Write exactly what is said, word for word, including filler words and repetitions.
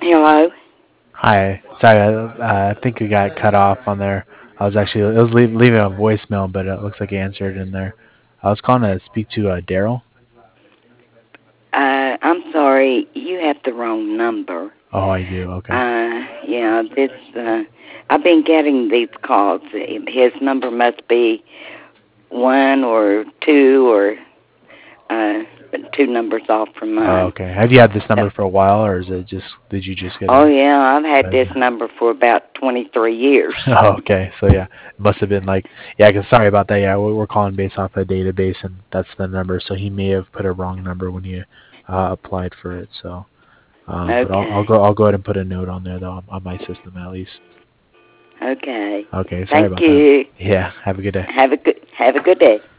Hello. Hi. Sorry, I, uh, I think we got cut off on there. I was actually it was leave, leaving a voicemail, but it looks like you answered in there. I was calling to speak to uh, Daryl. Uh, I'm sorry, you have the wrong number. Oh, I do. Okay. Uh, yeah, this. Uh, I've been getting these calls. His number must be one or two or uh, two numbers off from Oh, mine. okay. Have you had this So, number for a while, or is it just did you just get oh a? yeah, I've had a this number for about twenty-three years. oh, okay. So yeah, it must have been like yeah. Cause sorry about that. Yeah, we- we're calling based off a database, and that's the number. So he may have put a wrong number when he uh, applied for it. So, um, but I'll, I'll Okay. go. I'll go ahead and put a note on there though on, on my system at least. Okay. Okay. Sorry Thank about that. you. Yeah. Have a good day. Have a good Have a good day.